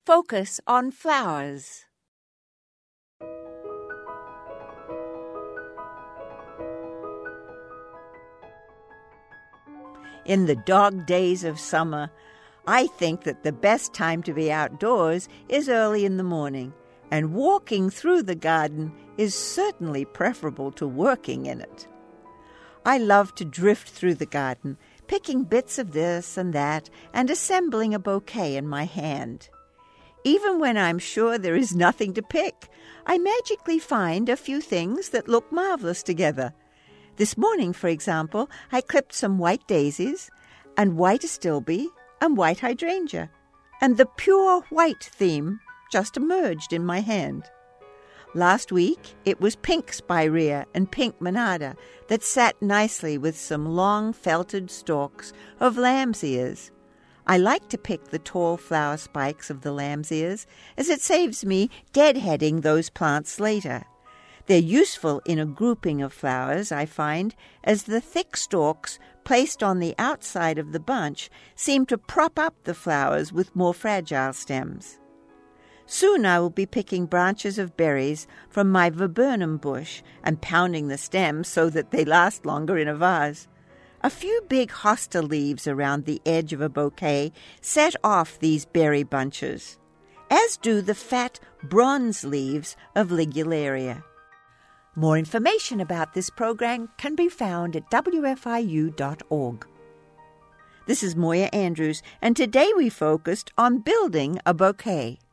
Focus on flowers. In the dog days of summer, I think that the best time to be outdoors is early in the morning, and walking through the garden is certainly preferable to working in it. I love to drift through the garden, picking bits of this and that, and assembling a bouquet in my hand. Even when I'm sure there is nothing to pick, I magically find a few things that look marvelous together. This morning, for example, I clipped some white daisies, and white astilbe, and white hydrangea, and the pure white theme just emerged in my hand. Last week, it was pink spirea and pink monarda that sat nicely with some long felted stalks of lamb's ears. I like to pick the tall flower spikes of the lamb's ears, as it saves me deadheading those plants later. They're useful in a grouping of flowers, I find, as the thick stalks placed on the outside of the bunch seem to prop up the flowers with more fragile stems. Soon I will be picking branches of berries from my viburnum bush and pounding the stems so that they last longer in a vase. A few big hosta leaves around the edge of a bouquet set off these berry bunches, as do the fat bronze leaves of Ligularia. More information about this program can be found at wfiu.org. This is Moya Andrews, and today we focused on building a bouquet.